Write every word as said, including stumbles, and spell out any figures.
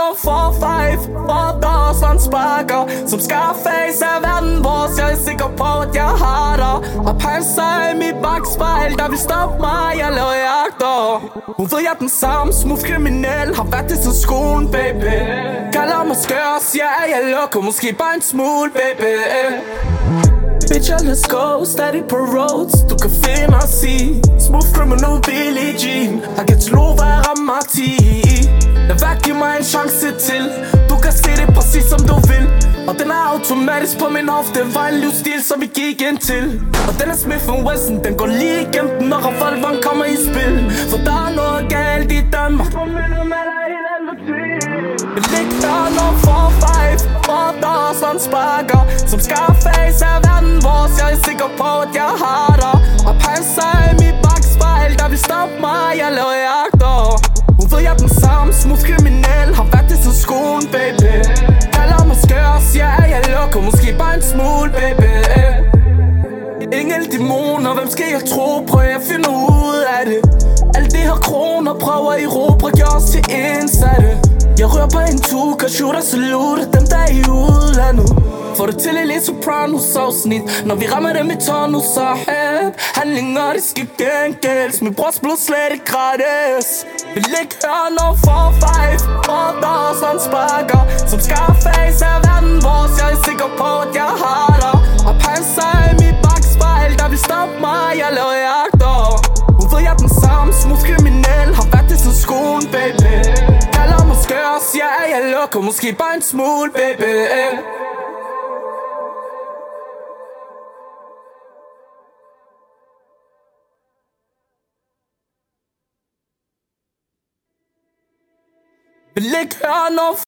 noget for five For der sådan sparker Som Scarface er verden vores Jeg er sikker på at jeg har dig Og panser i mit bagspejl Der vil stoppe mig, jeg laver jagter Hun ved jeg er den samme smooth kriminel Har været det siden skolen, baby Kalder mig skør, siger at jeg lukker Måske bare en smule, baby Bitch, let's go, stadig på roads Du kan finde os i Smooth criminal Billie Jean Har givet til lov at ramme mig ti Lad være, giv mig en chance til Du kan se det præcis som du vil Og den er automatisk på min hofte Var en livsstil som vi gik ind til Og den er Smith and Wesson Den går lige igennem den når revolveren kommer i spil For der er noget galt i Danmark Jeg ligger noget for five For der er sådan sparker Som Scarface er verden vores Jeg er sikker på at jeg har dig Og panser i mit bagspejl Der vil stoppe mig, jeg laver jagter Hun ved jeg er den samme smooth kriminel Har været det siden skolen, baby Kalder mig skør, siger at jeg lukker Måske bare en smule, baby Engel dæmoner, hvem skal jeg tro på? Jeg finder ud af det Alle de her kroner prøver i råber Gør os til indsatte Jeg rører på en tuka, shooter salute Dem der er i udlandet Får det til lidt Sopranos afsnit Når vi rammer dem i tårn og så hæb Handlinger, det skal gengældes Min brors blod slet ikke gratis Vil ikke høre noget for five For der er sådan sparker Som Scarface er verden vores Jeg er sikker på at jeg har dig Og panser i mit bagspejl Der vil stoppe mig, jeg laver jagter Hun ved jeg er den samme smooth kriminel Har været det siden skolen, baby Kalder mig skør, siger at jeg lukker Måske bare en smule, baby Vil ikke høre noget